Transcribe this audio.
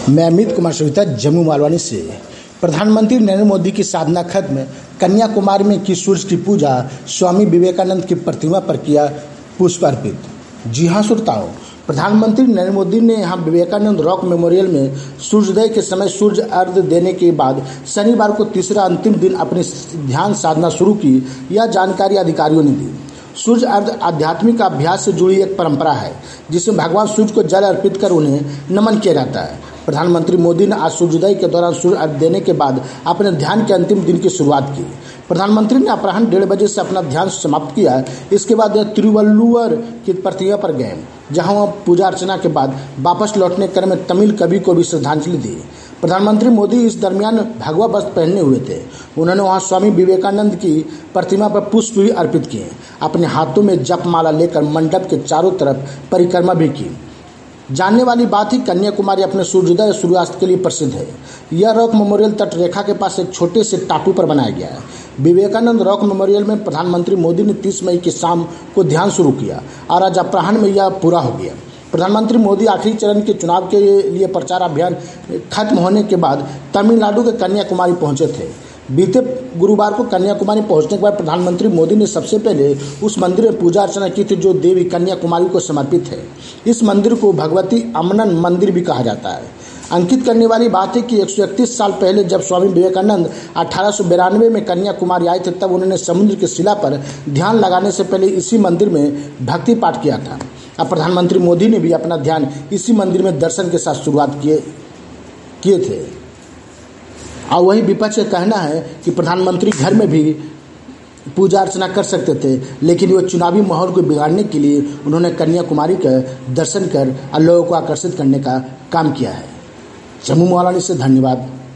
मैं अमित कुमार सविता जम्मू मालवानी से। प्रधानमंत्री नरेंद्र मोदी की साधना खत्म, कन्याकुमारी में की सूर्य की पूजा, स्वामी विवेकानंद की प्रतिमा पर किया पुष्प अर्पित। जी हाँ श्रोताओं, प्रधानमंत्री नरेंद्र मोदी ने यहाँ विवेकानंद रॉक मेमोरियल में सूर्योदय के समय सूर्य अर्घ्य देने के बाद शनिवार को तीसरा अंतिम दिन अपनी ध्यान साधना शुरू की। यह जानकारी अधिकारियों ने दी। सूर्य अर्घ्य आध्यात्मिक अभ्यास से जुड़ी एक परंपरा है जिसमें भगवान सूर्य को जल अर्पित कर उन्हें नमन किया जाता है। प्रधानमंत्री मोदी ने आज सूर्योदय के दौरान सूर्य अर्घ्य देने के बाद अपने ध्यान के अंतिम दिन की शुरुआत की। प्रधानमंत्री ने अपराह्न 1:30 बजे से अपना ध्यान समाप्त किया। इसके बाद वह तिरुवल्लुवर की प्रतिमा पर गए, जहां वह पूजा अर्चना के बाद वापस लौटने क्रम में तमिल कवि को भी श्रद्धांजलि दी। प्रधानमंत्री मोदी इस दरमियान भगवा वस्त्र पहने हुए थे। उन्होंने वहां स्वामी विवेकानंद की प्रतिमा पर पुष्प भी अर्पित किए। अपने हाथों में जपमाला लेकर मंडप के चारों तरफ परिक्रमा भी की। जानने वाली बात ही कन्याकुमारी अपने सूर्योदय और सूर्यास्त के लिए प्रसिद्ध है। यह रॉक मेमोरियल तट रेखा के पास एक छोटे से टापू पर बनाया गया है। विवेकानंद रॉक मेमोरियल में प्रधानमंत्री मोदी ने 30 मई की शाम को ध्यान शुरू किया और आज अपराह्न में यह पूरा हो गया। प्रधानमंत्री मोदी आखिरी चरण के चुनाव के लिए प्रचार अभियान खत्म होने के बाद तमिलनाडु के कन्याकुमारी पहुंचे थे। बीते गुरुवार को कन्याकुमारी पहुंचने के बाद प्रधानमंत्री मोदी ने सबसे पहले उस मंदिर में पूजा अर्चना की थी जो देवी कन्याकुमारी को समर्पित है। इस मंदिर को भगवती अम्मन मंदिर भी कहा जाता है। अंकित करने वाली बात है कि 131 साल पहले जब स्वामी विवेकानंद 1892 में कन्याकुमारी आए थे, तब उन्होंने समुद्र की शिला पर ध्यान लगाने से पहले इसी मंदिर में भक्ति पाठ किया था। अब प्रधानमंत्री मोदी ने भी अपना ध्यान इसी मंदिर में दर्शन के साथ शुरुआत किए थे। और वही विपक्ष का कहना है कि प्रधानमंत्री घर में भी पूजा अर्चना कर सकते थे, लेकिन वो चुनावी माहौल को बिगाड़ने के लिए उन्होंने कन्याकुमारी का दर्शन कर लोगों को आकर्षित करने का काम किया है। जम्मू मालवानी से धन्यवाद।